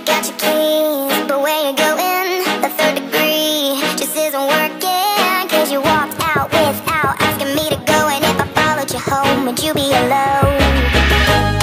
got your keys, but where you going? The third degree just isn't working, 'cause you walked out without asking me to go. And if I followed you home, would you be alone?